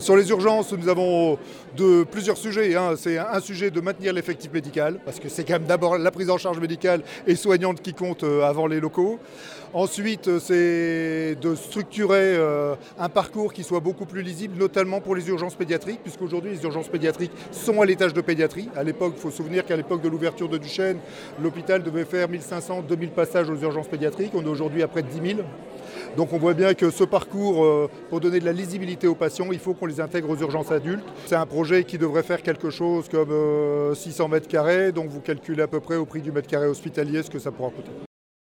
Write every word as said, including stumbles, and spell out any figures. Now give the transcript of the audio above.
Sur les urgences, nous avons de, plusieurs sujets. Hein. C'est un sujet de maintenir l'effectif médical, parce que c'est quand même d'abord la prise en charge médicale et soignante qui compte avant les locaux. Ensuite, c'est de structurer euh, un parcours qui soit beaucoup plus lisible, notamment pour les urgences pédiatriques, puisqu'aujourd'hui les urgences pédiatriques sont à l'étage de pédiatrie. À l'époque, il faut se souvenir qu'à l'époque de l'ouverture de Duchesne, l'hôpital devait faire mille cinq cents à deux mille passages aux urgences pédiatriques. On est aujourd'hui à près de dix mille. Donc on voit bien que ce parcours, euh, pour donner de la lisibilité aux patients, il faut qu'on les intègre aux urgences adultes. C'est un projet qui devrait faire quelque chose comme euh, six cents mètres carrés, donc vous calculez à peu près au prix du mètre carré hospitalier ce que ça pourra coûter.